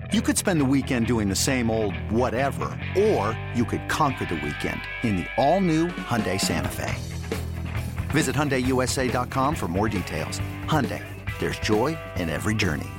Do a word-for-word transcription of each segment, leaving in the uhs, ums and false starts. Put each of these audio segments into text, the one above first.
You could spend the weekend doing the same old whatever, or you could conquer the weekend in the all-new Hyundai Santa Fe. Visit Hyundai U S A dot com for more details. Hyundai, there's joy in every journey.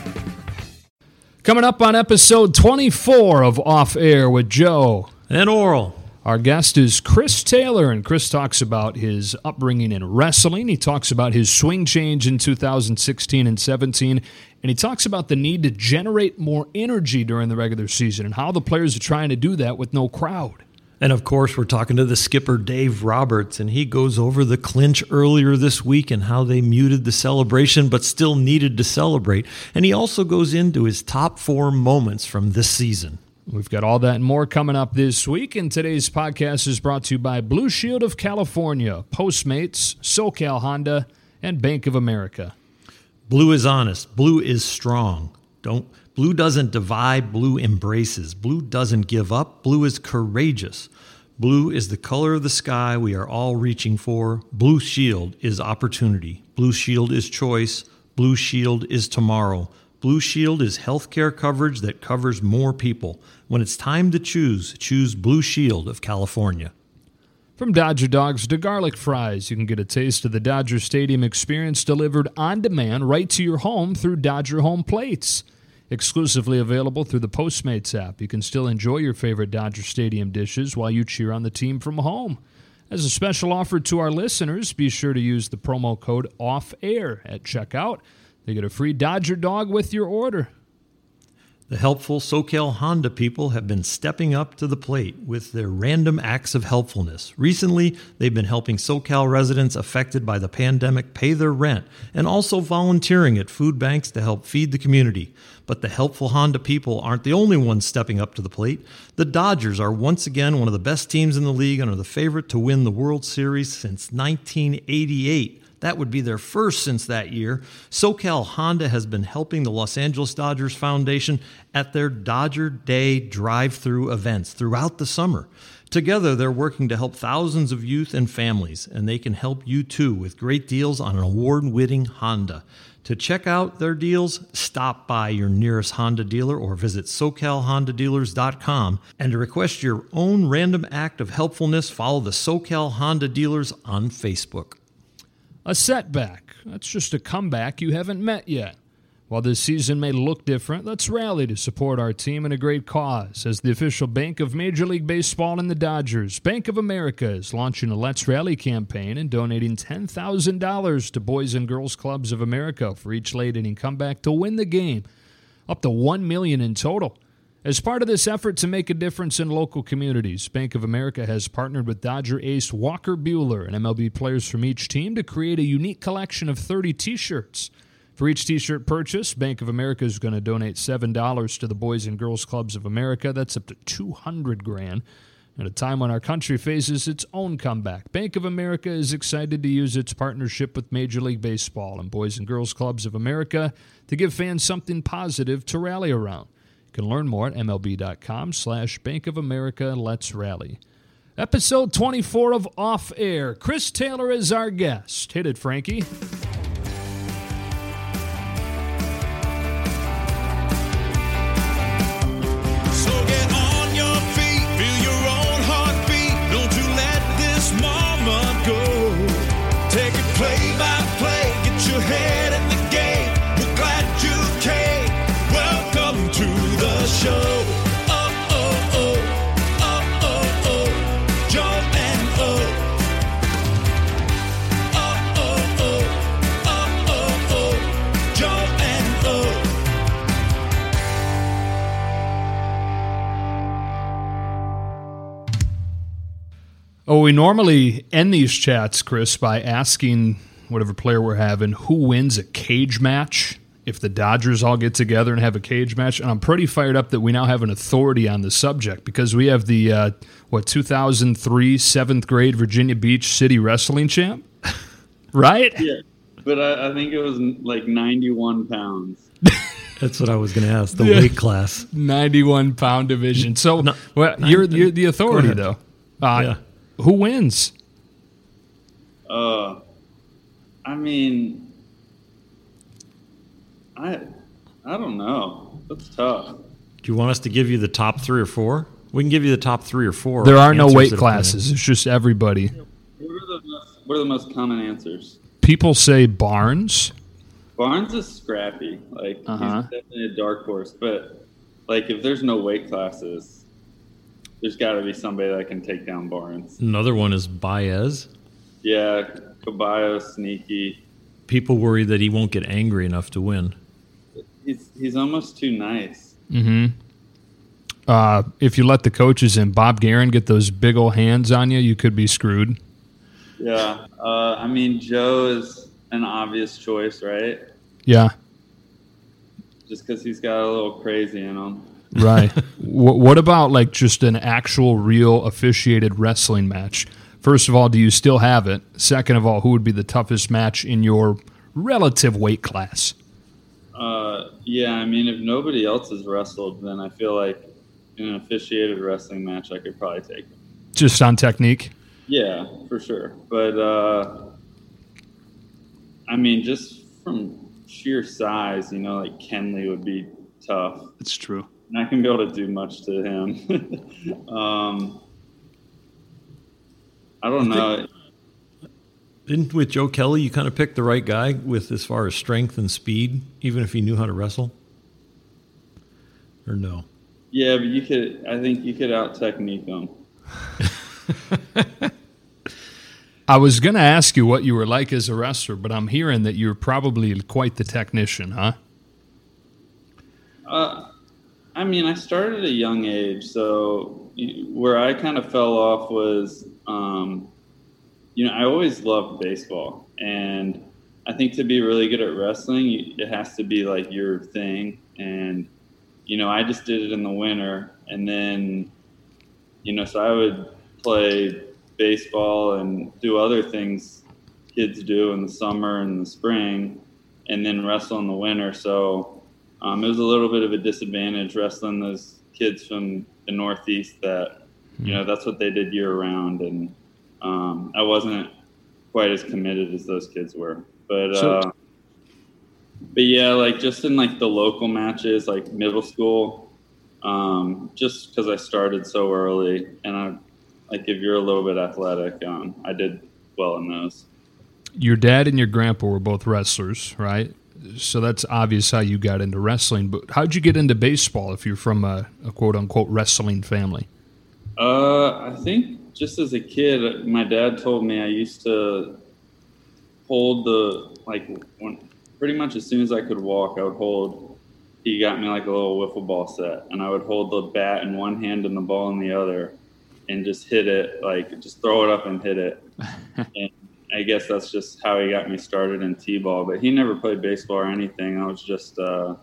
Coming up on episode twenty-four of Off Air with Joe and Oral. Our guest is Chris Taylor, and Chris talks about his upbringing in wrestling. He talks about his swing change in two thousand sixteen and seventeen, and he talks about the need to generate more energy during the regular season and how the players are trying to do that with no crowd. And, of course, we're talking to the skipper, Dave Roberts, and he goes over the clinch earlier this week and how they muted the celebration but still needed to celebrate. And he also goes into his top four moments from this season. We've got all that and more coming up this week, and today's podcast is brought to you by Blue Shield of California, Postmates, SoCal Honda, and Bank of America. Blue is honest. Blue is strong. Don't Blue doesn't divide. Blue embraces. Blue doesn't give up. Blue is courageous. Blue is the color of the sky we are all reaching for. Blue Shield is opportunity. Blue Shield is choice. Blue Shield is tomorrow. Blue Shield is healthcare coverage that covers more people. When it's time to choose, choose Blue Shield of California. From Dodger Dogs to garlic fries, you can get a taste of the Dodger Stadium experience delivered on demand right to your home through Dodger Home Plates. Exclusively available through the Postmates app, you can still enjoy your favorite Dodger Stadium dishes while you cheer on the team from home. As a special offer to our listeners, be sure to use the promo code OFFAIR at checkout. They get a free Dodger dog with your order. The helpful SoCal Honda people have been stepping up to the plate with their random acts of helpfulness. Recently, they've been helping SoCal residents affected by the pandemic pay their rent and also volunteering at food banks to help feed the community. But the helpful Honda people aren't the only ones stepping up to the plate. The Dodgers are once again one of the best teams in the league and are the favorite to win the World Series since nineteen eighty-eight. That would be their first since that year. SoCal Honda has been helping the Los Angeles Dodgers Foundation at their Dodger Day drive-through events throughout the summer. Together, they're working to help thousands of youth and families, and they can help you too with great deals on an award-winning Honda. To check out their deals, stop by your nearest Honda dealer or visit socal honda dealers dot com. And to request your own random act of helpfulness, follow the SoCal Honda dealers on Facebook. A setback. That's just a comeback you haven't met yet. While this season may look different, let's rally to support our team and a great cause. As the official bank of Major League Baseball and the Dodgers, Bank of America is launching a Let's Rally campaign and donating ten thousand dollars to Boys and Girls Clubs of America for each late-inning comeback to win the game, up to one million dollars in total. As part of this effort to make a difference in local communities, Bank of America has partnered with Dodger ace Walker Buehler and M L B players from each team to create a unique collection of thirty T-shirts. For each T-shirt purchase, Bank of America is going to donate seven dollars to the Boys and Girls Clubs of America. That's up to two hundred grand. At a time when our country faces its own comeback, Bank of America is excited to use its partnership with Major League Baseball and Boys and Girls Clubs of America to give fans something positive to rally around. You can learn more at mlb.com slash Bank of America Let's Rally. Episode twenty-four of Off Air. Chris Taylor is our guest. Hit it, Frankie. Oh, we normally end these chats, Chris, by asking whatever player we're having who wins a cage match if the Dodgers all get together and have a cage match. And I'm pretty fired up that we now have an authority on the subject because we have the, uh, what, two thousand three seventh grade Virginia Beach City Wrestling champ, right? Yeah, but I, I think it was like ninety-one pounds. That's what I was going to ask, the yeah. weight class. ninety-one pound division. So no, well, you're, you're the authority, though. Uh, yeah. Who wins? Uh, I mean, I I don't know. That's tough. Do you want us to give you the top three or four? We can give you the top three or four. There are no answers weight that are classes. It's just everybody. What are the most, what are the most common answers? People say Barnes. Barnes is scrappy. Like, Uh-huh. he's definitely a dark horse. But, like, if there's no weight classes, there's got to be somebody that can take down Barnes. Another one is Baez. Yeah, Caballo, sneaky. People worry that he won't get angry enough to win. He's he's almost too nice. Mm-hmm. Uh, if you let the coaches in, Bob Guerin, get those big old hands on you, you could be screwed. Yeah. Uh, I mean, Joe is an obvious choice, right? Yeah. Just because he's got a little crazy in him. Right. w- what about like just an actual, real officiated wrestling match? First of all, do you still have it? Second of all, who would be the toughest match in your relative weight class? Uh, yeah, I mean, if nobody else has wrestled, then I feel like in an officiated wrestling match, I could probably take it. Just on technique? Yeah, for sure. But, uh, I mean, just from sheer size, you know, like Kenley would be tough. That's true. And I can be able to do much to him. um, I don't know. Didn't with Joe Kelly, you kind of picked the right guy with as far as strength and speed, even if he knew how to wrestle? Or no? Yeah, but you could. I think you could out technique him. I was going to ask you what you were like as a wrestler, but I'm hearing that you're probably quite the technician, huh? Uh, I mean, I started at a young age, so where I kind of fell off was, um, you know, I always loved baseball, and I think to be really good at wrestling, it has to be like your thing. And you know, I just did it in the winter, and then, you know, so I would play baseball and do other things kids do in the summer and the spring, and then wrestle in the winter. So um, it was a little bit of a disadvantage wrestling those kids from the Northeast that, you know, that's what they did year round. And um, I wasn't quite as committed as those kids were. But, So- uh, but yeah, like just in like the local matches, like middle school, um, just because I started so early, and I, like if you're a little bit athletic, um, I did well in those. Your dad and your grandpa were both wrestlers, right? So that's obvious how you got into wrestling. But how'd you get into baseball if you're from a, a quote-unquote wrestling family? Uh, I think just as a kid, my dad told me I used to hold the, like, when, pretty much as soon as I could walk, I would hold, he got me like a little wiffle ball set, and I would hold the bat in one hand and the ball in the other and just hit it, like just throw it up and hit it. And I guess that's just how he got me started in T-ball, but he never played baseball or anything. I was just, uh,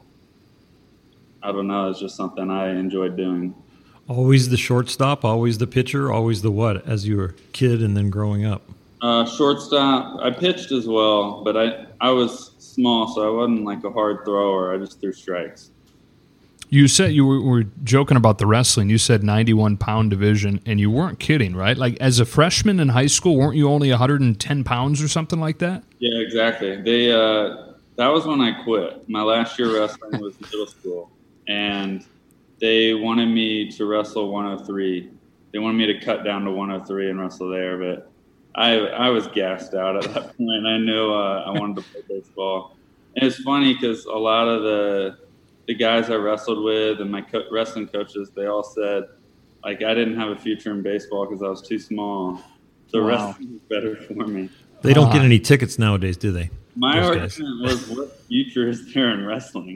I don't know, it's just something I enjoyed doing. Always the shortstop, always the pitcher, always the what as you were a kid and then growing up? Uh, shortstop, I pitched as well, but I, I was small, so I wasn't like a hard thrower. I just threw strikes. You said you were, were joking about the wrestling. You said ninety-one pound division, and you weren't kidding, right? Like as a freshman in high school, weren't you only one hundred ten pounds or something like that? Yeah, exactly. They uh, that was when I quit. My last year wrestling was middle school, and they wanted me to wrestle one oh three. They wanted me to cut down to one oh three and wrestle there, but I I was gassed out at that point. I knew uh, I wanted to play baseball. And it's funny because a lot of the the guys I wrestled with and my co- wrestling coaches, they all said, like, I didn't have a future in baseball because I was too small. So Wow. wrestling was better for me. They don't Ah. get any tickets nowadays, do they? My Those argument guys. was, what future is there in wrestling?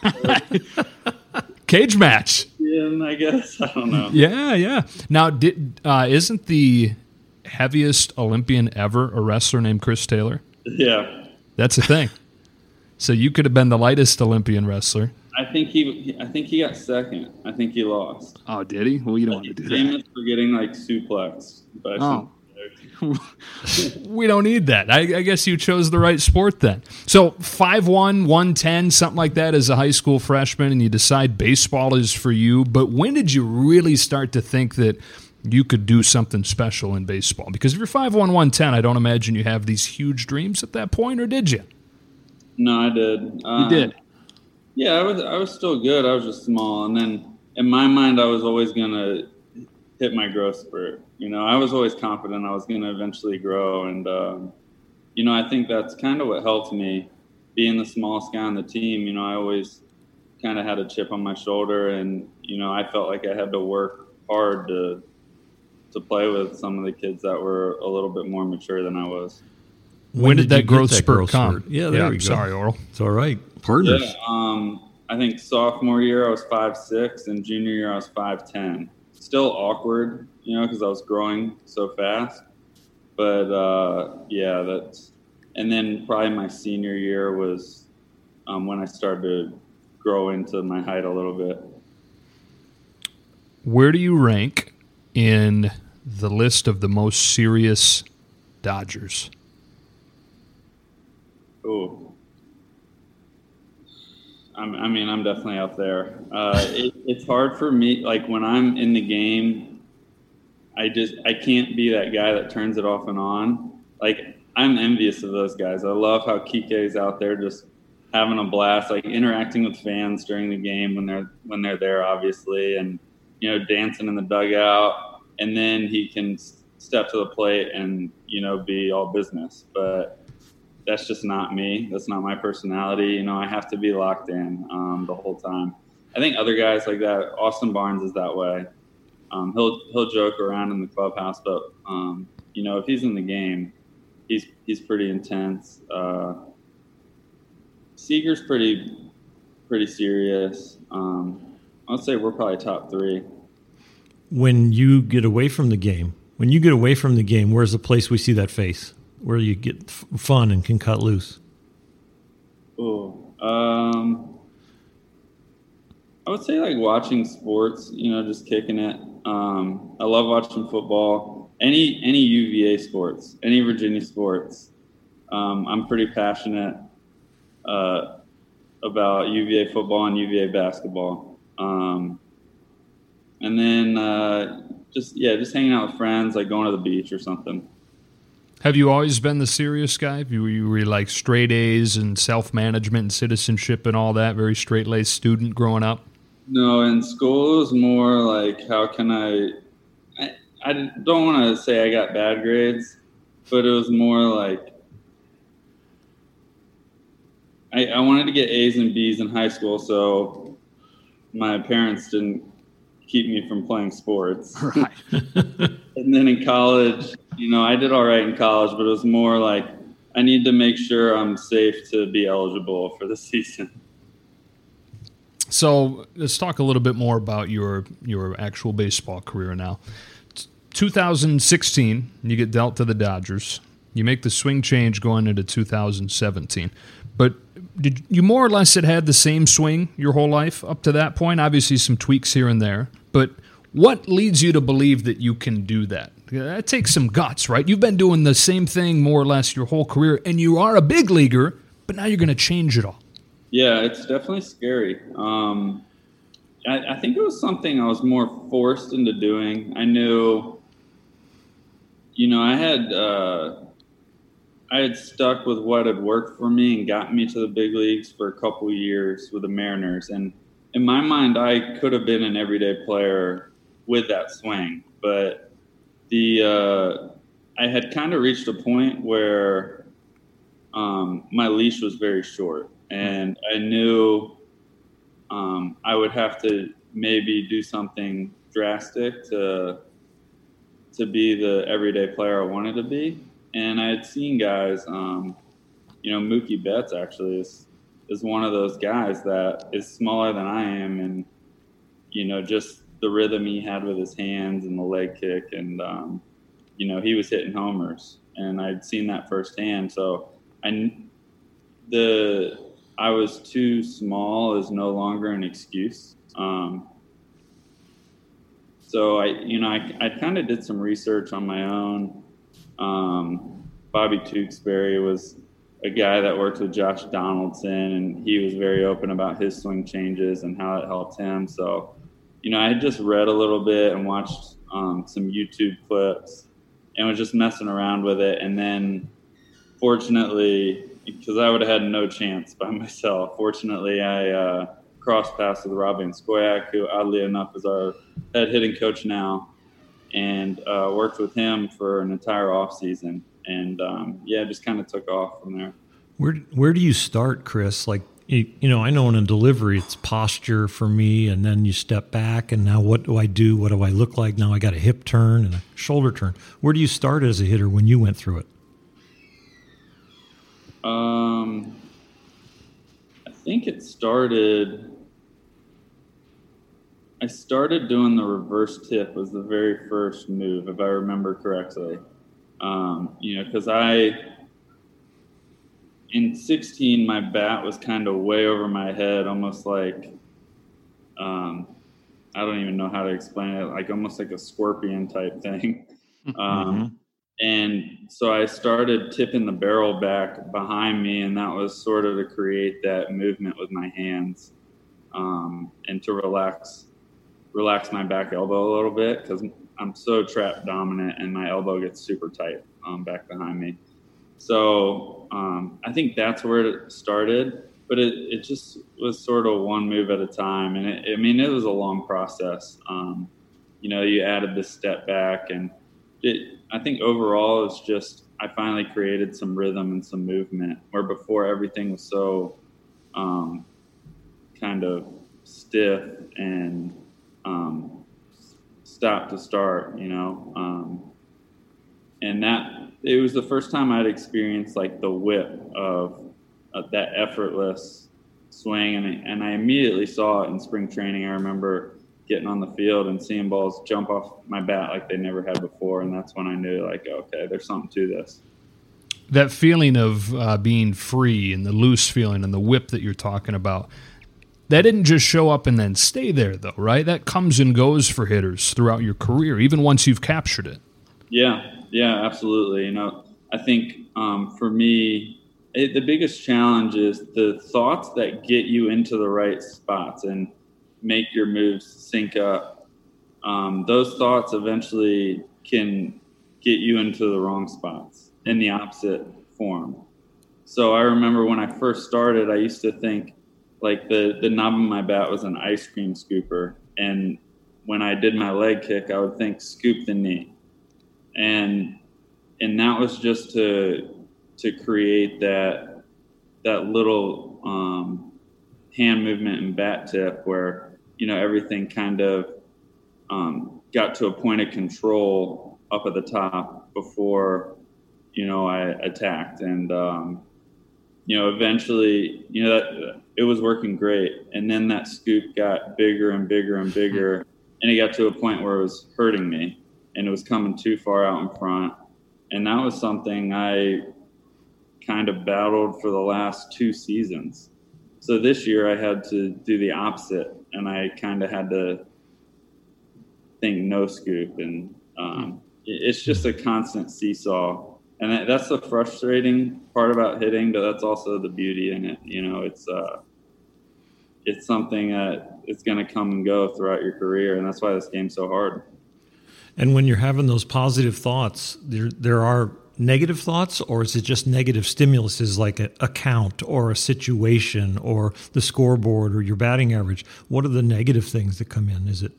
Cage match. Yeah, I guess. I don't know. Yeah, yeah. Now, did uh, isn't the heaviest Olympian ever a wrestler named Chris Taylor? Yeah. That's a thing. So you could have been the lightest Olympian wrestler. I think he I think he got second. I think he lost. Oh, did he? Well, you don't want to He's do that. famous for getting, like, suplexed by Oh. some We don't need that. I, I guess you chose the right sport then. So five one, one ten, something like that as a high school freshman, and you decide baseball is for you. But when did you really start to think that you could do something special in baseball? Because if you're five one, one ten, I don't imagine you have these huge dreams at that point, or did you? No, I did. Uh, You did. Yeah, I was I was still good. I was just small, and then in my mind, I was always gonna hit my growth spurt. You know, I was always confident I was gonna eventually grow, and um, you know, I think that's kind of what helped me being the smallest guy on the team. You know, I always kind of had a chip on my shoulder, and you know, I felt like I had to work hard to to play with some of the kids that were a little bit more mature than I was. When, when did, did that growth that spurt growth come? Spurt? Yeah, there yeah, we go. Sorry, Oral. It's all right. Partners. Yeah, um, I think sophomore year I was five six, and junior year I was five ten. Still awkward, you know, because I was growing so fast. But uh, yeah, that's. And then probably my senior year was um, when I started to grow into my height a little bit. Where do you rank in the list of the most serious Dodgers? Oh. I'm, I mean, I'm definitely up there. Uh, it, it's hard for me. Like when I'm in the game, I just I can't be that guy that turns it off and on. Like I'm envious of those guys. I love how Kike's out there just having a blast, like interacting with fans during the game when they're when they're there, obviously, and you know, dancing in the dugout. And then he can step to the plate and you know be all business, but. That's just not me. That's not my personality. You know, I have to be locked in um, the whole time. I think other guys like that, Austin Barnes is that way. Um, he'll he'll joke around in the clubhouse, but um, you know, if he's in the game, he's he's pretty intense. Uh, Seager's pretty pretty serious. Um, I'd say we're probably top three. When you get away from the game, when you get away from the game, where's the place we see that face? Where you get f- fun and can cut loose? Oh, um, I would say like watching sports, you know, just kicking it. Um, I love watching football, any, any U V A sports, any Virginia sports. Um, I'm pretty passionate, uh, about U V A football and U V A basketball. Um, and then, uh, just, yeah, just hanging out with friends, like going to the beach or something. Have you always been the serious guy? You were, you were like straight A's and self-management and citizenship and all that, very straight-laced student growing up? No, in school it was more like, how can I, I, I don't want to say I got bad grades, but it was more like, I, I wanted to get A's and B's in high school, so my parents didn't keep me from playing sports. Right. And then in college, you know, I did all right in college, but it was more like I need to make sure I'm safe to be eligible for the season. So let's talk a little bit more about your your actual baseball career now. two thousand sixteen, you get dealt to the Dodgers. You make the swing change going into two thousand seventeen. But did you more or less had had the same swing your whole life up to that point? Obviously some tweaks here and there. But what leads you to believe that you can do that? That takes some guts, right? You've been doing the same thing more or less your whole career, and you are a big leaguer, but now you're going to change it all. Yeah, it's definitely scary. Um, I, I think it was something I was more forced into doing. I knew, you know, I had uh, I had stuck with what had worked for me and gotten me to the big leagues for a couple of years with the Mariners. And in my mind, I could have been an everyday player with that swing, but the uh, I had kind of reached a point where um, my leash was very short, and I knew um, I would have to maybe do something drastic to to be the everyday player I wanted to be. And I had seen guys, um, you know, Mookie Betts actually is is one of those guys that is smaller than I am, and you know, just the rhythm he had with his hands and the leg kick, and um, you know, he was hitting homers, and I'd seen that firsthand. So I, the I was too small is no longer an excuse. Um, so I, you know, I, I kind of did some research on my own. Um, Bobby Tewksbury was a guy that worked with Josh Donaldson, and he was very open about his swing changes and how it helped him. So, you know, I had just read a little bit and watched um, some YouTube clips and was just messing around with it. And then fortunately, because I would have had no chance by myself. Fortunately, I uh, crossed paths with Rob Van Scoyoc, who oddly enough is our head hitting coach now, and uh, worked with him for an entire off season. And um, yeah, just kind of took off from there. Where where do you start, Chris? Like, you, you know, I know in a delivery it's posture for me, and then you step back, and now what do I do? What do I look like? Now I got a hip turn and a shoulder turn. Where do you start as a hitter when you went through it? Um, I think it started. I started doing the reverse tip was the very first move, if I remember correctly. Um, you know, because I. In sixteen, my bat was kind of way over my head, almost like, um, I don't even know how to explain it, like almost like a scorpion type thing. Um, mm-hmm. And so I started tipping the barrel back behind me, and that was sort of to create that movement with my hands um, and to relax, relax my back elbow a little bit, because I'm so trap dominant and my elbow gets super tight um, back behind me. So um, I think that's where it started, but it, it just was sort of one move at a time. And it, I mean, it was a long process. Um, you know, you added the step back, and it, I think overall it's just, I finally created some rhythm and some movement where before everything was so um, kind of stiff and um, stop to start, you know, um, and that, it was the first time I'd experienced like the whip of, of that effortless swing. And I, and I immediately saw it in spring training. I remember getting on the field and seeing balls jump off my bat like they never had before. And that's when I knew like, okay, there's something to this. That feeling of uh, being free and the loose feeling and the whip that you're talking about, that didn't just show up and then stay there though, right? That comes and goes for hitters throughout your career, even once you've captured it. Yeah. Yeah, absolutely. You know, I think um, for me, it, the biggest challenge is the thoughts that get you into the right spots and make your moves sync up. Um, those thoughts eventually can get you into the wrong spots in the opposite form. So I remember when I first started, I used to think like the, the knob of my bat was an ice cream scooper. And when I did my leg kick, I would think scoop the knee. And and that was just to to create that that little um, hand movement and bat tip where, you know, everything kind of um, got to a point of control up at the top before, you know, I attacked. And, um, you know, eventually, you know, that it was working great. And then that scoop got bigger and bigger and bigger. And it got to a point where it was hurting me. And it was coming too far out in front. And that was something I kind of battled for the last two seasons. So this year I had to do the opposite, and I kind of had to think no scoop. And um, it's just a constant seesaw. And that's the frustrating part about hitting, but that's also the beauty in it. You know, it's uh, it's something that it's going to come and go throughout your career, and that's why this game's so hard. And when you're having those positive thoughts, there there are negative thoughts, or is it just negative stimuluses like a, a count or a situation or the scoreboard or your batting average? What are the negative things that come in? Is it?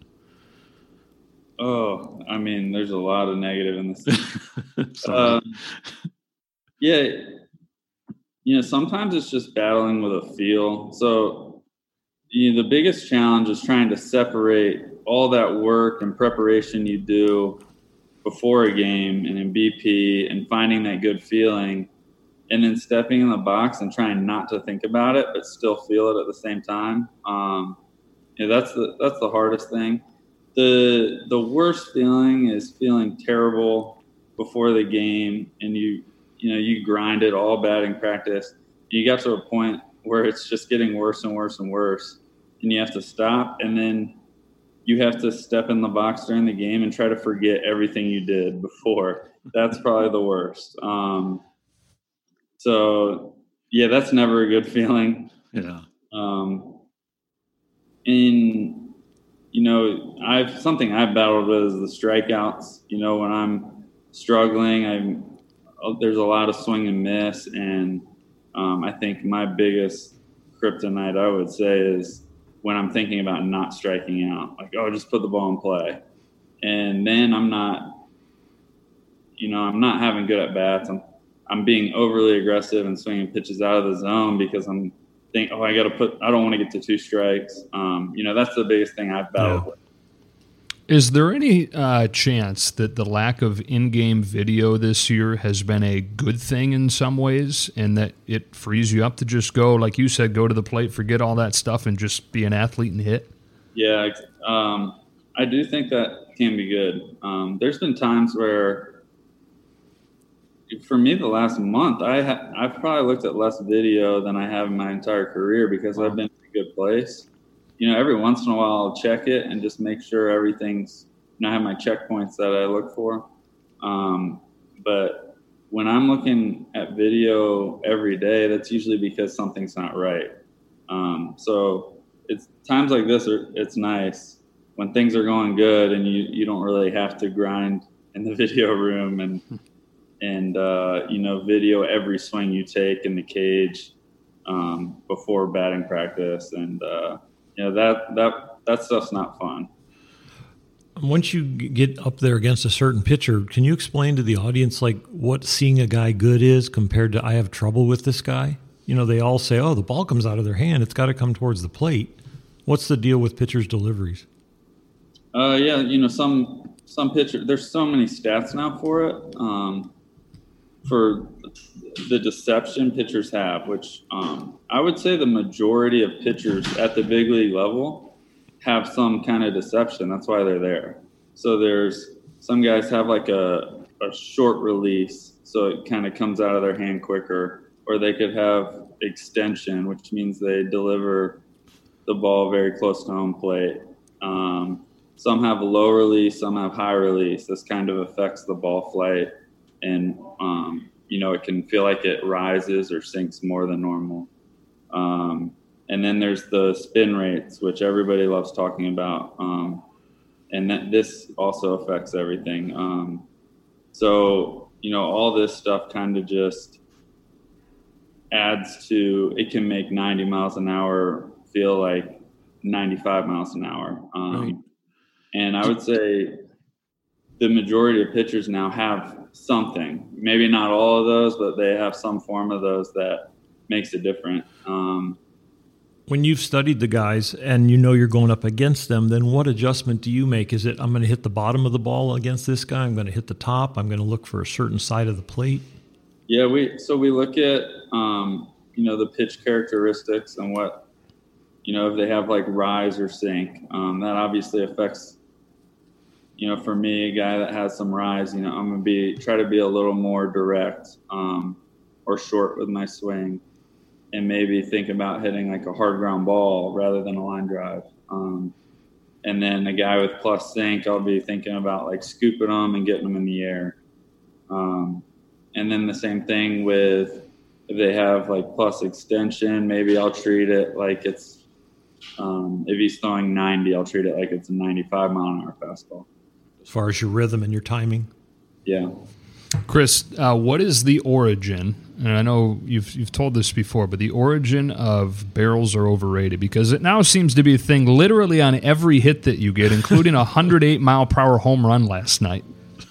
Oh, I mean, there's a lot of negative in this. um, yeah, you know, sometimes it's just battling with a feel. So, you know, the biggest challenge is trying to separate all that work and preparation you do before a game and in B P and finding that good feeling, and then stepping in the box and trying not to think about it but still feel it at the same time. Um, you know, that's the that's the hardest thing. The the worst feeling is feeling terrible before the game, and you you know you grind it all batting practice. You got to a point where it's just getting worse and worse and worse, and you have to stop, and then you have to step in the box during the game and try to forget everything you did before. That's probably the worst. Um, so, yeah, that's never a good feeling. Yeah. Um, and, you know, I've something I've battled with is the strikeouts. You know, when I'm struggling, I'm there's a lot of swing and miss, and Um, I think my biggest kryptonite, I would say, is when I'm thinking about not striking out. Like, oh, just put the ball in play. And then I'm not, you know, I'm not having good at bats. I'm, I'm being overly aggressive and swinging pitches out of the zone because I'm think, oh, I got to put, I don't want to get to two strikes. Um, you know, that's the biggest thing I've battled yeah. with. Is there any uh, chance that the lack of in-game video this year has been a good thing in some ways, and that it frees you up to just go, like you said, go to the plate, forget all that stuff, and just be an athlete and hit? Yeah, um, I do think that can be good. Um, there's been times where, for me, the last month, I ha- I've probably looked at less video than I have in my entire career because I've been in a good place. You know, every once in a while I'll check it and just make sure everything's, you know, I have my checkpoints that I look for. Um, but when I'm looking at video every day, that's usually because something's not right. Um, so it's times like this, are, it's nice when things are going good and you, you don't really have to grind in the video room and, and uh, you know, video every swing you take in the cage um, before batting practice. And, uh, you know, that, that, that stuff's not fun. Once you get up there against a certain pitcher, can you explain to the audience, like, what seeing a guy good is compared to I have trouble with this guy? You know, they all say, oh, the ball comes out of their hand. It's got to come towards the plate. What's the deal with pitchers' deliveries? Uh, yeah, you know, some some pitcher, there's so many stats now for it. Um, for the deception pitchers have, which um, I would say the majority of pitchers at the big league level have some kind of deception. That's why they're there. So there's some guys have like a, a short release, so it kind of comes out of their hand quicker, or they could have extension, which means they deliver the ball very close to home plate. Um, some have a low release, some have high release. This kind of affects the ball flight, and um, you know, it can feel like it rises or sinks more than normal. Um, and then there's the spin rates, which everybody loves talking about. Um, and that this also affects everything. Um, so, you know, all this stuff kind of just adds to, it can make ninety miles an hour feel like ninety-five miles an hour. Um, right. And I would say the majority of pitchers now have something, maybe not all of those, but they have some form of those that makes it different. Um, when you've studied the guys and you know you're going up against them, then what adjustment do you make? Is it, I'm going to hit the bottom of the ball against this guy, I'm going to hit the top, I'm going to look for a certain side of the plate? Yeah, we so we look at, um, you know, the pitch characteristics and what, you know, if they have like rise or sink, um, that obviously affects, you know, for me, a guy that has some rise, you know, I'm going to be, try to be a little more direct um, or short with my swing, and maybe think about hitting like a hard ground ball rather than a line drive. Um, and then a guy with plus sink, I'll be thinking about like scooping them and getting them in the air. Um, and then the same thing with, if they have like plus extension, maybe I'll treat it like it's, um, if he's throwing ninety, I'll treat it like it's a ninety-five mile an hour fastball. As far as your rhythm and your timing? Yeah. Chris, uh, what is the origin, and I know you've you've told this before, but the origin of barrels are overrated, because it now seems to be a thing literally on every hit that you get, including a one hundred eight mile per hour home run last night.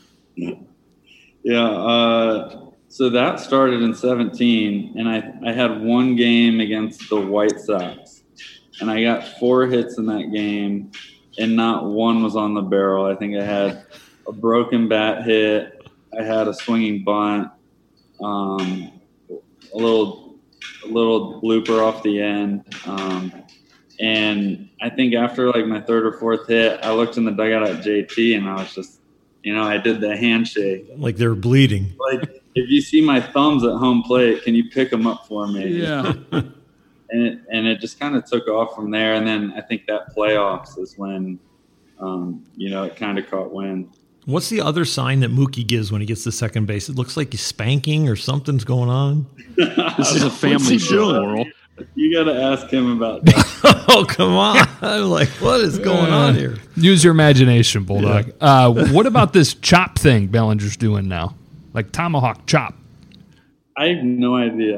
Yeah, uh, so that started in seventeen, and I, I had one game against the White Sox, and I got four hits in that game, and not one was on the barrel. I think I had a broken bat hit, I had a swinging bunt, um, a little a little blooper off the end, um, and I think after like my third or fourth hit, I looked in the dugout at J T, and I was just, you know, I did the handshake. Like they're bleeding. Like, if you see my thumbs at home plate, can you pick them up for me? Yeah. and it, and it just kind of took off from there. And then I think that playoffs is when, um, you know, it kind of caught wind. What's the other sign that Mookie gives when he gets to second base? It looks like he's spanking or something's going on. This is a family show, Laurel. You got to ask him about that. Oh, come on. I'm like, what is going on here? Use your imagination, Bulldog. Yeah. Uh, what about this chop thing Bellinger's doing now? Like tomahawk chop. I have no idea.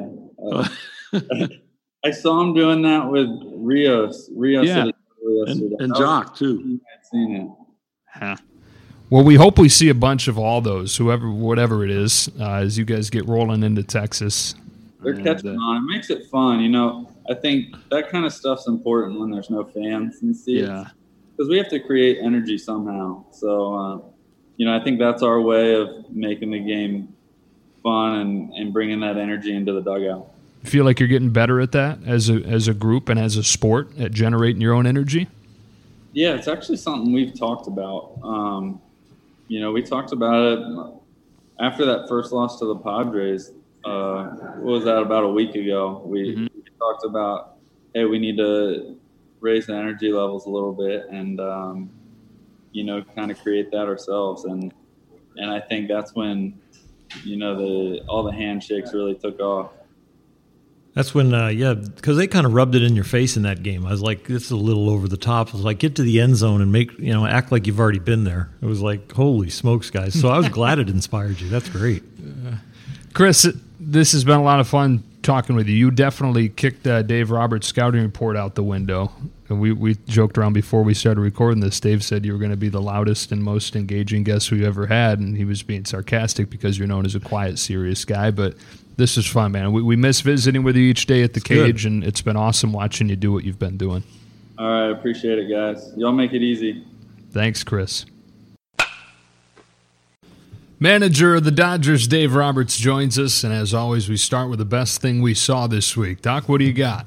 Uh, I saw him doing that with Rios. Rios yeah, and, and Jock too. I'd seen it. Huh. Well, we hope we see a bunch of all those, whoever, whatever it is, uh, as you guys get rolling into Texas. They're And, catching uh, on. It makes it fun. You know, I think that kind of stuff's important when there's no fans in the seats. Yeah. Because we have to create energy somehow. So, uh, you know, I think that's our way of making the game fun and, and bringing that energy into the dugout. Feel like you're getting better at that as a as a group and as a sport at generating your own energy? Yeah, it's actually something we've talked about. Um, you know, we talked about it after that first loss to the Padres. Uh, what was that, about a week ago? We, Mm-hmm. we talked about, hey, we need to raise the energy levels a little bit and, um, you know, kind of create that ourselves. And and I think that's when, you know, the all the handshakes really took off. That's when, uh, yeah, because they kind of rubbed it in your face in that game. I was like, this is a little over the top. I was like, get to the end zone and make, you know, act like you've already been there. It was like, holy smokes, guys. So I was glad it inspired you. That's great. Uh, Chris, this has been a lot of fun talking with you. You definitely kicked uh, Dave Roberts' scouting report out the window. And we, we joked around before we started recording this. Dave said you were going to be the loudest and most engaging guest we ever had, and he was being sarcastic because you're known as a quiet, serious guy. But this is fun, man. We, we miss visiting with you each day at the It's cage, good. and it's been awesome watching you do what you've been doing. All right, appreciate it, guys. Y'all make it easy. Thanks, Chris. Manager of the Dodgers, Dave Roberts, joins us, and as always, we start with the best thing we saw this week. Doc, what do you got?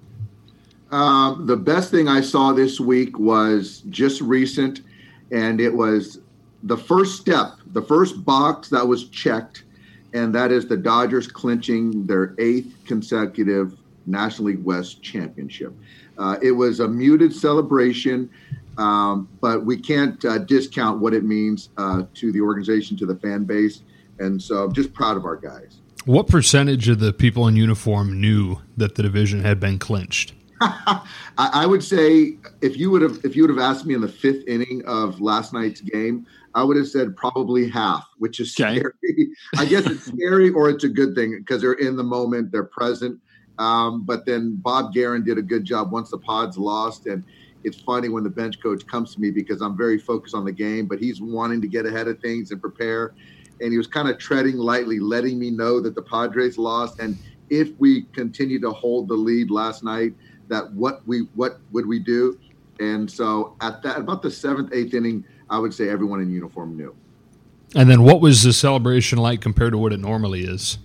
Um, the best thing I saw this week was just recent, and it was the first step, the first box that was checked, and that is the Dodgers clinching their eighth consecutive National League West championship. Uh, it was a muted celebration, um, but we can't uh, discount what it means uh, to the organization, to the fan base, and so I'm just proud of our guys. What percentage of the people in uniform knew that the division had been clinched? I, I would say if you would have if you would have asked me in the fifth inning of last night's game, I would have said probably half, which is Okay. scary. I guess it's scary or it's a good thing because they're in the moment, they're present. Um, but then Bob Guerin did a good job once the Pods lost, and it's funny when the bench coach comes to me because I'm very focused on the game, but he's wanting to get ahead of things and prepare, and he was kind of treading lightly, letting me know that the Padres lost, and if we continue to hold the lead last night, that what we what would we do? And so at that about the seventh, eighth inning, I would say everyone in uniform knew. And then what was the celebration like compared to what it normally is?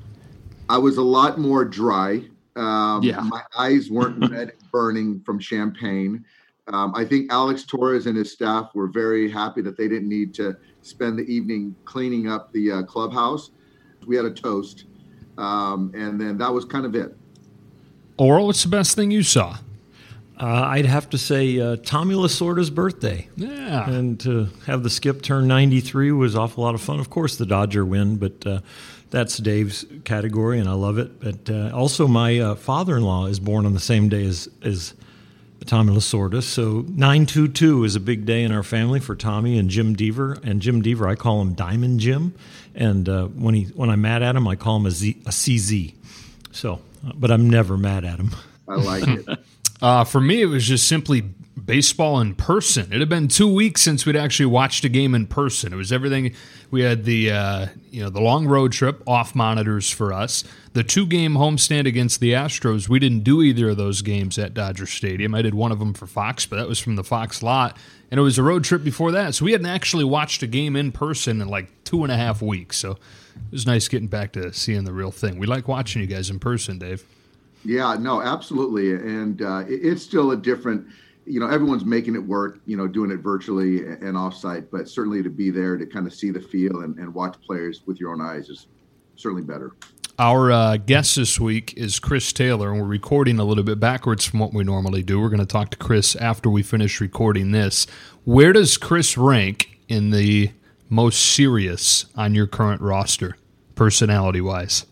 I was a lot more dry. Um, Yeah. My eyes weren't red and burning from champagne. Um, I think Alex Torres and his staff were very happy that they didn't need to spend the evening cleaning up the uh, clubhouse. We had a toast, um, and then that was kind of it. Oral, what's the best thing you saw? Uh, I'd have to say uh, Tommy Lasorda's birthday. Yeah. And to have the skip turn ninety-three was an awful lot of fun. Of course, the Dodger win, but uh, that's Dave's category, and I love it. But uh, also, my uh, father-in-law is born on the same day as, as Tommy Lasorda. So nine two two is a big day in our family for Tommy and Jim Deaver. And Jim Deaver, I call him Diamond Jim. And uh, when he when I'm mad at him, I call him a, Z, a C Z. So, uh, but I'm never mad at him. I like it. Uh, for me, it was just simply baseball in person. It had been two weeks since we'd actually watched a game in person. It was everything. We had the uh, you know the long road trip off monitors for us. The two-game homestand against the Astros. We didn't do either of those games at Dodger Stadium. I did one of them for Fox, but that was from the Fox lot. And it was a road trip before that. So we hadn't actually watched a game in person in like two and a half weeks. So it was nice getting back to seeing the real thing. We like watching you guys in person, Dave. Yeah, no, absolutely. And uh, it, it's still a different, you know, everyone's making it work, you know, doing it virtually and offsite, but certainly to be there to kind of see the feel and, and watch players with your own eyes is certainly better. Our uh, guest this week is Chris Taylor, and we're recording a little bit backwards from what we normally do. We're going to talk to Chris after we finish recording this. Where does Chris rank in the most serious on your current roster, personality-wise?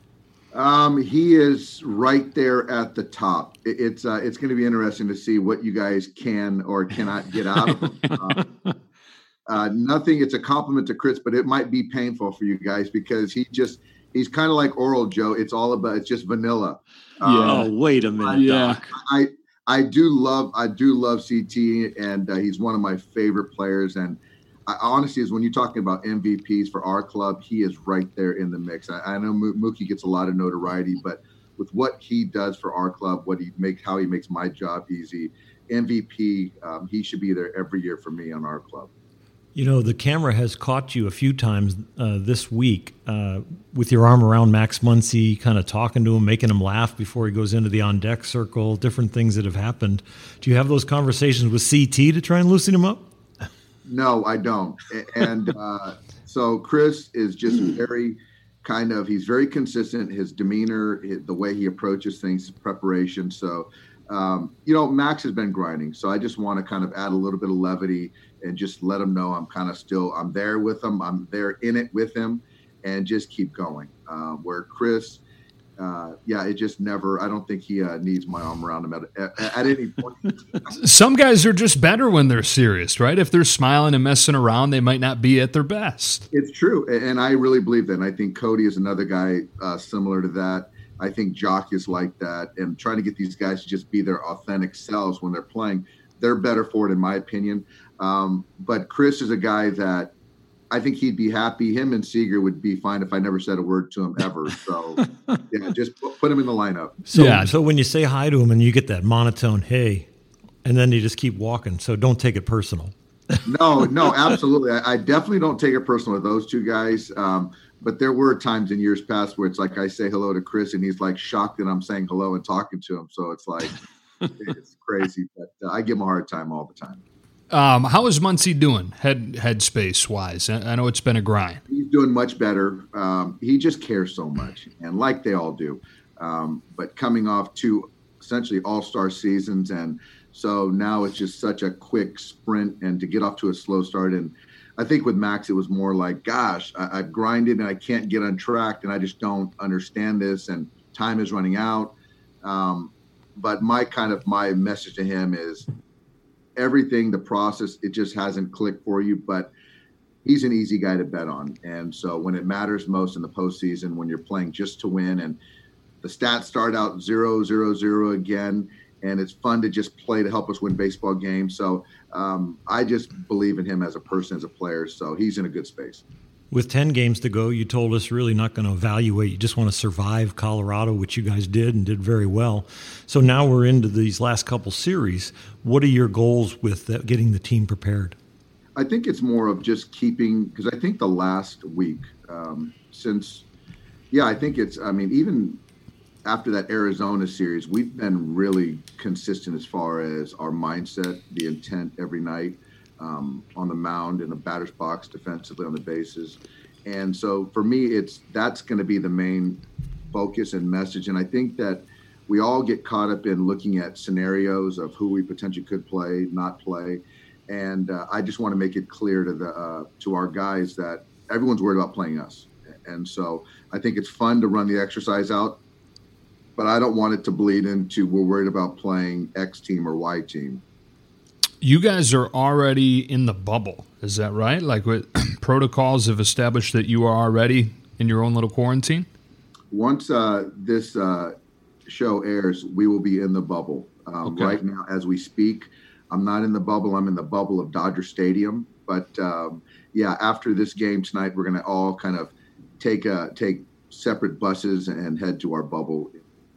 Um, he is right there at the top. It, it's uh, it's going to be interesting to see what you guys can or cannot get out of him. uh, uh, nothing. It's a compliment to Chris, but it might be painful for you guys because he just he's kind of like Oral, Joe. It's all about, it's just vanilla. Yeah. Uh, oh, wait a minute, I, Doc. I, I do love, I do love C T, and uh, he's one of my favorite players. And I, honestly, is when you're talking about M V Ps for our club, he is right there in the mix. I, I know Mookie gets a lot of notoriety, but with what he does for our club, what he makes, how he makes my job easy, M V P, um, he should be there every year for me on our club. You know, the camera has caught you a few times uh, this week uh, with your arm around Max Muncy, kind of talking to him, making him laugh before he goes into the on-deck circle, different things that have happened. Do you have those conversations with C T to try and loosen him up? No, I don't. And uh, so Chris is just very kind of, he's very consistent, his demeanor, the way he approaches things, preparation. So, um, you know, Max has been grinding. So I just want to kind of add a little bit of levity and just let him know I'm kind of still, I'm there with him. I'm there in it with him, and just keep going. Uh, where Chris, uh, yeah, it just never, I don't think he uh, needs my arm around him at, at, at any point. Some guys are just better when they're serious, right? If they're smiling and messing around, they might not be at their best. It's true. And I really believe that. And I think Cody is another guy uh, similar to that. I think Jock is like that. And trying to get these guys to just be their authentic selves when they're playing, they're better for it, in my opinion. Um, but Chris is a guy that I think he'd be happy. Him and Seager would be fine if I never said a word to him ever. So, yeah, just put him in the lineup. So, yeah. so when you say hi to him and you get that monotone, hey, and then you just keep walking. So don't take it personal. No, no, absolutely. I, I definitely don't take it personal with those two guys. Um, but there were times in years past where it's like I say hello to Chris and he's like shocked that I'm saying hello and talking to him. So it's like, it's crazy. But uh, I give him a hard time all the time. Um, how is Muncy doing, head headspace wise? I know it's been a grind. He's doing much better. Um, he just cares so much, and like they all do. Um, but coming off two essentially all-star seasons, and so now it's just such a quick sprint, and to get off to a slow start. And I think with Max, it was more like, gosh, I, I've grinded and I can't get on track, and I just don't understand this, and time is running out. Um, but my kind of my message to him is, everything, the process, it just hasn't clicked for you, but he's an easy guy to bet on. And so when it matters most in the postseason, when you're playing just to win, and the stats start out zero, zero, zero again, and it's fun to just play to help us win baseball games. So um, I just believe in him as a person, as a player. So he's in a good space. With ten games to go, you told us really not going to evaluate. You just want to survive Colorado, which you guys did and did very well. So now we're into these last couple series. What are your goals with that, getting the team prepared? I think it's more of just keeping, because I think the last week um, since, yeah, I think it's, I mean, even after that Arizona series, we've been really consistent as far as our mindset, the intent every night. Um, on the mound, in the batter's box, defensively on the bases. And so for me, it's that's going to be the main focus and message. And I think that we all get caught up in looking at scenarios of who we potentially could play, not play. And uh, I just want to make it clear to the uh, to our guys that everyone's worried about playing us. And so I think it's fun to run the exercise out, but I don't want it to bleed into we're worried about playing X team or Y team. You guys are already in the bubble, is that right? Like, what protocols have established that you are already in your own little quarantine? Once uh, this uh, show airs, we will be in the bubble. Um, okay. Right now, as we speak, I'm not in the bubble. I'm in the bubble of Dodger Stadium. But, um, yeah, after this game tonight, we're going to all kind of take a, take separate buses and head to our bubble.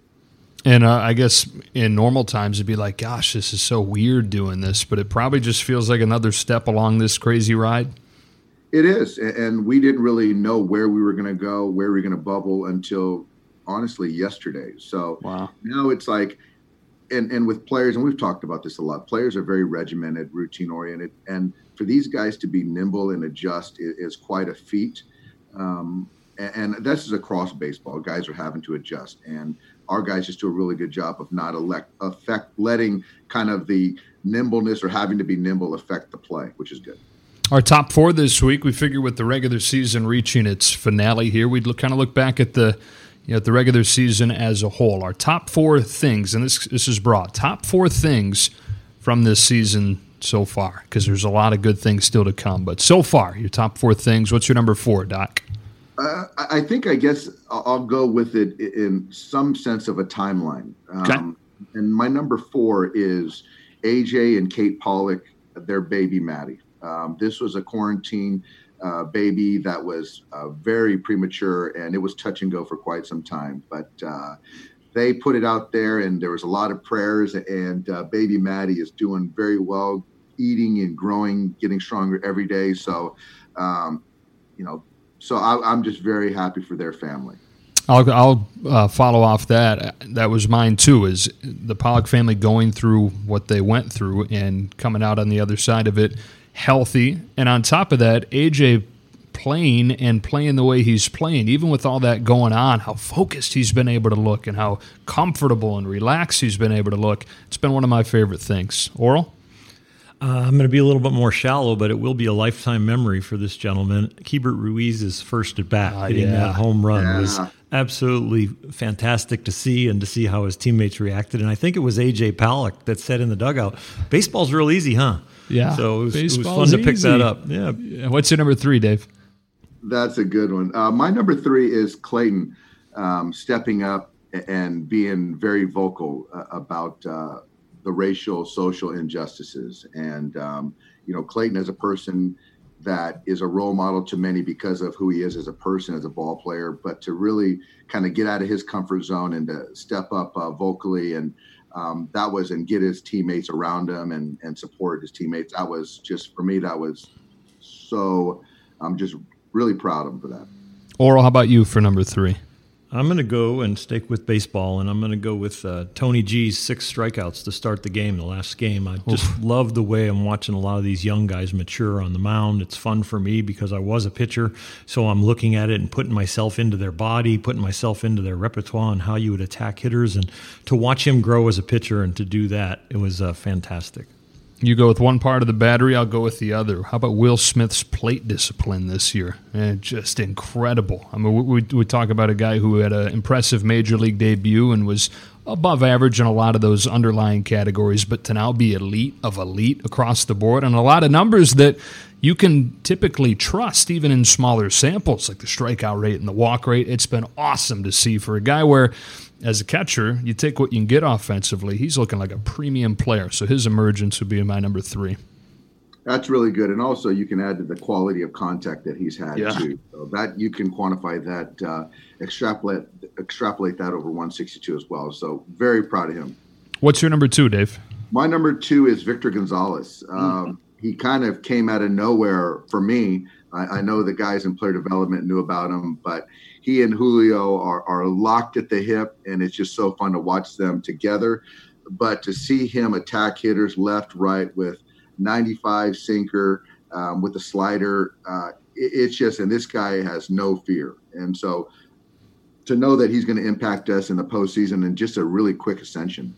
And uh, I guess in normal times it'd be like, gosh, this is so weird doing this, but it probably just feels like another step along this crazy ride. It is, and we didn't really know where we were going to go, where we were going to bubble until, honestly, yesterday. So wow. Now it's like, and, and with players, and we've talked about this a lot, players are very regimented, routine-oriented, and for these guys to be nimble and adjust is, is quite a feat. Um, and, and this is across baseball. Guys are having to adjust, and our guys just do a really good job of not elect, affect, letting kind of the nimbleness or having to be nimble affect the play, which is good. Our top four this week, we figure with the regular season reaching its finale here, we'd look, kind of look back at the you know, the regular season as a whole. Our top four things, and this this is broad, top four things from this season so far, because there's a lot of good things still to come. But so far, your top four things. What's your number four, Doc? Uh, I think, I guess I'll go with it in some sense of a timeline. Um, okay. And my number four is A J and Kate Pollock, their baby Maddie. Um, this was a quarantine uh, baby that was uh, very premature, and it was touch and go for quite some time. But uh, they put it out there, and there was a lot of prayers, and uh, baby Maddie is doing very well, eating and growing, getting stronger every day. So, um, you know, So I, I'm just very happy for their family. I'll, I'll uh, follow off that. That was mine too, is the Pollock family going through what they went through and coming out on the other side of it healthy. And on top of that, A J playing and playing the way he's playing, even with all that going on, how focused he's been able to look and how comfortable and relaxed he's been able to look. It's been one of my favorite things. Oral? Uh, I'm going to be a little bit more shallow, but it will be a lifetime memory for this gentleman. Keibert Ruiz's first at bat, uh, hitting yeah. that home run yeah. was absolutely fantastic to see, and to see how his teammates reacted. And I think it was A J Pollock that said in the dugout, "Baseball's real easy, huh?" Yeah. So it was, it was fun to pick easy. that up. Yeah. yeah. What's your number three, Dave? That's a good one. Uh, my number three is Clayton um, stepping up and being very vocal uh, about uh, the racial, social injustices. And, um, you know, Clayton is a person that is a role model to many because of who he is as a person, as a ball player, but to really kind of get out of his comfort zone and to step up uh, vocally. And um, that was, and get his teammates around him and, and support his teammates. That was just, for me, that was so, I'm just really proud of him for that. Oral, how about you for number three? I'm going to go and stick with baseball, and I'm going to go with uh, Tony G's six strikeouts to start the game, the last game. I just Oof. love the way I'm watching a lot of these young guys mature on the mound. It's fun for me because I was a pitcher, so I'm looking at it and putting myself into their body, putting myself into their repertoire and how you would attack hitters. And to watch him grow as a pitcher and to do that, it was uh, fantastic. You go with one part of the battery, I'll go with the other. How about Will Smith's plate discipline this year? And just incredible. I mean, we, we talk about a guy who had an impressive major league debut and was above average in a lot of those underlying categories, but to now be elite of elite across the board, and a lot of numbers that you can typically trust even in smaller samples, like the strikeout rate and the walk rate. It's been awesome to see for a guy where, as a catcher, you take what you can get offensively. He's looking like a premium player, so his emergence would be my number three. That's really good, and also you can add to the quality of contact that he's had yeah. too. So that you can quantify that, uh, extrapolate extrapolate that over one sixty-two as well. So very proud of him. What's your number two, Dave? My number two is Victor Gonzalez. Um, mm-hmm. He kind of came out of nowhere for me. I, I know the guys in player development knew about him, but he and Julio are, are locked at the hip, and it's just so fun to watch them together. But to see him attack hitters left, right with ninety-five sinker, um, with the slider, uh, it, it's just, and this guy has no fear. And so to know that he's going to impact us in the postseason and just a really quick ascension.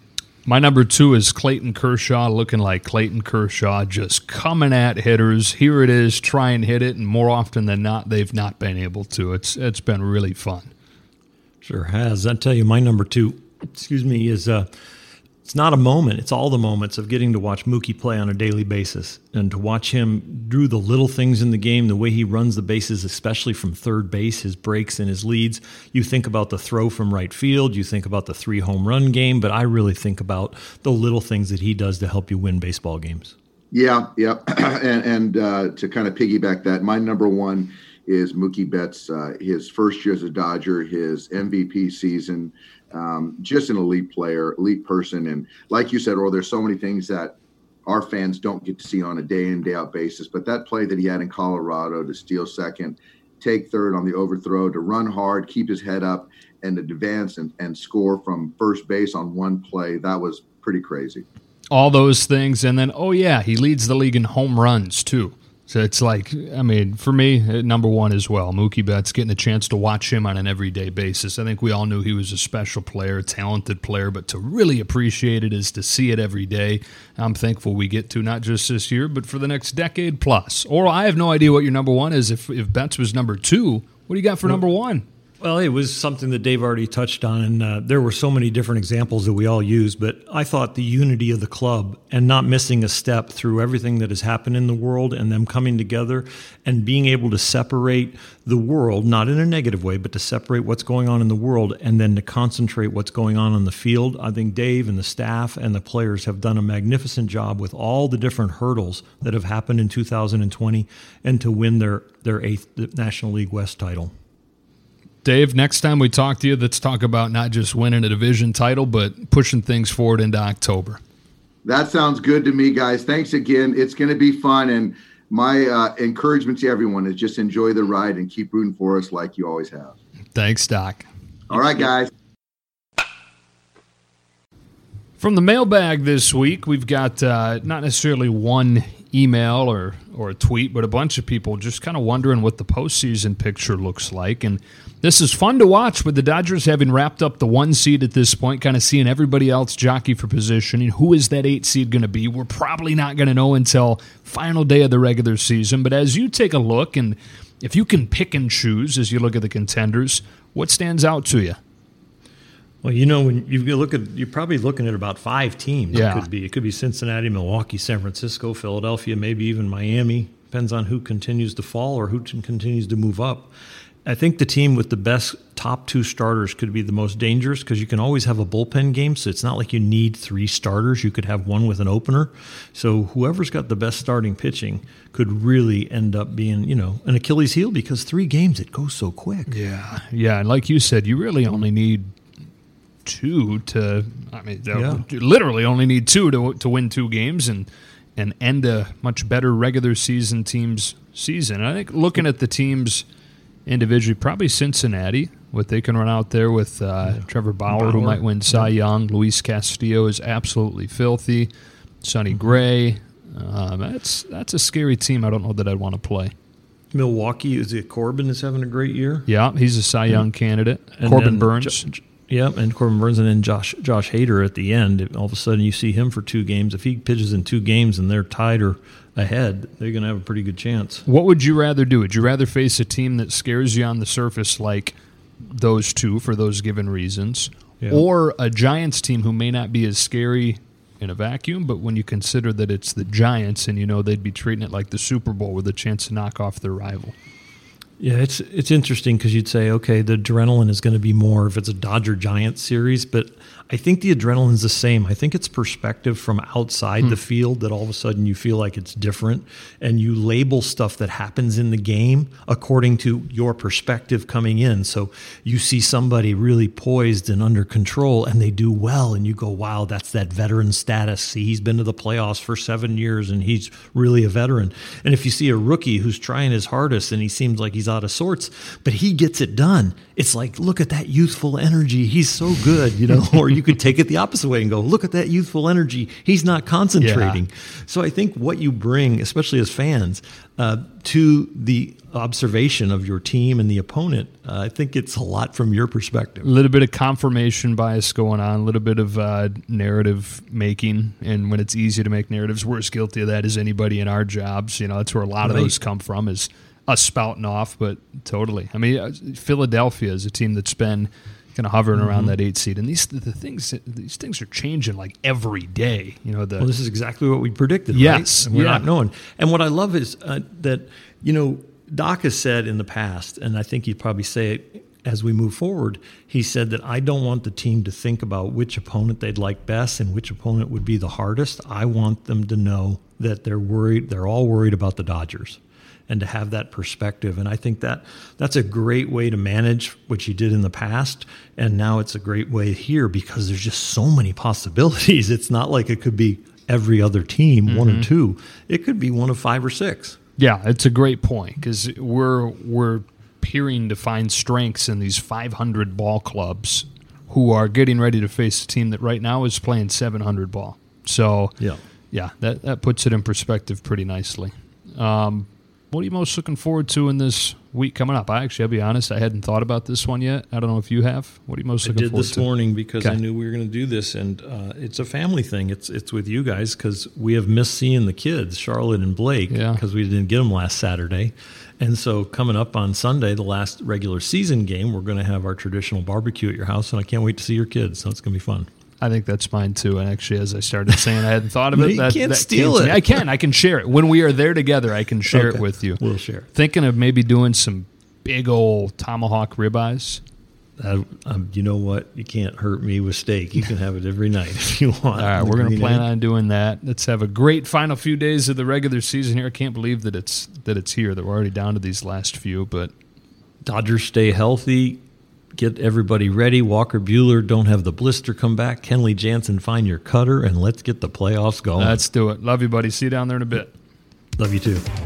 My number two is Clayton Kershaw, looking like Clayton Kershaw, just coming at hitters. Here it is, try and hit it, and more often than not, they've not been able to. It's It's been really fun. Sure has. I tell you, my number two, excuse me, is uh, it's not a moment. It's all the moments of getting to watch Mookie play on a daily basis and to watch him do the little things in the game, the way he runs the bases, especially from third base, his breaks and his leads. You think about the throw from right field, you think about the three home run game, but I really think about the little things that he does to help you win baseball games. Yeah, yeah. and and uh, to kind of piggyback that, my number one is Mookie Betts, uh, his first year as a Dodger, his M V P season. Um, just an elite player, elite person. And like you said, Earl, there's so many things that our fans don't get to see on a day in, day out basis. But that play that he had in Colorado to steal second, take third on the overthrow, to run hard, keep his head up, and to advance and, and score from first base on one play, that was pretty crazy. All those things. And then, oh, yeah, he leads the league in home runs, too. So it's like, I mean, for me, number one as well, Mookie Betts, getting a chance to watch him on an everyday basis. I think we all knew he was a special player, a talented player, but to really appreciate it is to see it every day. I'm thankful we get to, not just this year, but for the next decade plus. Or I have no idea what your number one is. If if Betts was number two, what do you got for number one? Well, it was something that Dave already touched on, and uh, there were so many different examples that we all used, but I thought the unity of the club and not missing a step through everything that has happened in the world and them coming together and being able to separate the world, not in a negative way, but to separate what's going on in the world and then to concentrate what's going on on the field. I think Dave and the staff and the players have done a magnificent job with all the different hurdles that have happened in two thousand twenty and to win their, their eighth National League West title. Dave, next time we talk to you, let's talk about not just winning a division title, but pushing things forward into October. That sounds good to me, guys. Thanks again. It's going to be fun. And my uh, encouragement to everyone is just enjoy the ride and keep rooting for us like you always have. Thanks, Doc. All right, guys. From the mailbag this week, we've got uh, not necessarily one email or, or a tweet, but a bunch of people just kind of wondering what the postseason picture looks like. And this is fun to watch with the Dodgers having wrapped up the one seed at this point, kind of seeing everybody else jockey for position. And who is that eight seed going to be? We're probably not going to know until final day of the regular season. But as you take a look, and if you can pick and choose as you look at the contenders, what stands out to you? Well, you know, when you look at, you're probably looking at about five teams. Yeah. It could be, it could be Cincinnati, Milwaukee, San Francisco, Philadelphia, maybe even Miami. Depends on who continues to fall or who continues to move up. I think the team with the best top two starters could be the most dangerous because you can always have a bullpen game, so it's not like you need three starters. You could have one with an opener. So whoever's got the best starting pitching could really end up being, you know, an Achilles heel because three games, it goes so quick. Yeah, yeah, and like you said, you really only need two to, I mean, Yeah. you literally only need two to to win two games and and end a much better regular season team's season. I think looking at the teams individually, probably Cincinnati, what they can run out there with uh, yeah. Trevor Bauer, Bauer, who might win Cy yeah. Young. Luis Castillo is absolutely filthy. Sonny mm-hmm. Gray. Um, that's that's a scary team. I don't know that I'd want to play. Milwaukee, is it Corbin is having a great year? Yeah, he's a Cy Young mm-hmm. candidate. And Corbin Burns. J- Yeah, and Corbin Burns, and then Josh Josh Hader at the end. All of a sudden, you see him for two games. If he pitches in two games and they're tied or ahead, they're going to have a pretty good chance. What would you rather do? Would you rather face a team that scares you on the surface like those two for those given reasons, yeah. or a Giants team who may not be as scary in a vacuum, but when you consider that it's the Giants and you know they'd be treating it like the Super Bowl with a chance to knock off their rival? Yeah, it's it's interesting because you'd say, okay, the adrenaline is going to be more if it's a Dodger-Giants series, but I think the adrenaline's the same. I think it's perspective from outside hmm. the field that all of a sudden you feel like it's different, and you label stuff that happens in the game according to your perspective coming in. So you see somebody really poised and under control, and they do well, and you go, wow, that's that veteran status. See, he's been to the playoffs for seven years, and he's really a veteran. And if you see a rookie who's trying his hardest, and he seems like he's out of sorts, but he gets it done, it's like, look at that youthful energy. He's so good, you know, or you could take it the opposite way and go, look at that youthful energy. He's not concentrating. Yeah. So I think what you bring, especially as fans, uh, to the observation of your team and the opponent, uh, I think it's a lot from your perspective. A little bit of confirmation bias going on, a little bit of uh, narrative making. And when it's easy to make narratives, we're as guilty of that as anybody in our jobs. You know, that's where a lot of right. those come from, is us spouting off, but totally. I mean, Philadelphia is a team that's been kind of hovering mm-hmm. around that eight seed, and these the things these things are changing like every day. You know, the well, this is exactly what we predicted. Yes, right? And we're yeah. not knowing. And what I love is uh, that you know Doc has said in the past, and I think he'd probably say it as we move forward. He said that I don't want the team to think about which opponent they'd like best and which opponent would be the hardest. I want them to know that they're worried. They're all worried about the Dodgers. And to have that perspective. And I think that that's a great way to manage what you did in the past. And now it's a great way here because there's just so many possibilities. It's not like it could be every other team, mm-hmm. one or two. It could be one of five or six. Yeah, it's a great point because we're, we're peering to find strengths in these five hundred ball clubs who are getting ready to face a team that right now is playing seven hundred ball. So, yeah, yeah that, that puts it in perspective pretty nicely. Um, what are you most looking forward to in this week coming up? I actually, I'll be honest, I hadn't thought about this one yet. I don't know if you have. What are you most I looking did forward this to? morning because Okay. I knew we were going to do this, and uh, it's a family thing. It's it's with you guys because we have missed seeing the kids, Charlotte and Blake, Yeah. because we didn't get them last Saturday. And so coming up on Sunday, the last regular season game, we're going to have our traditional barbecue at your house, and I can't wait to see your kids. So it's going to be fun. I think that's mine too. And actually, as I started saying, I hadn't thought of No, it. you that, can't that steal came to it. me. I can. I can share it. When we are there together, I can share Okay. it with you. We'll share. Thinking of maybe doing some big old tomahawk ribeyes. Uh, um, you know what? You can't hurt me with steak. You can have it every night if you want. All right, The we're going to green plan egg. on doing that. Let's have a great final few days of the regular season here. I can't believe that it's that it's here. That we're already down to these last few, but Dodgers stay healthy. Get everybody ready. Walker Buehler, don't have the blister come back. Kenley Jansen, find your cutter, and let's get the playoffs going. let's do it. Love you, buddy. See you down there in a bit. Love you too.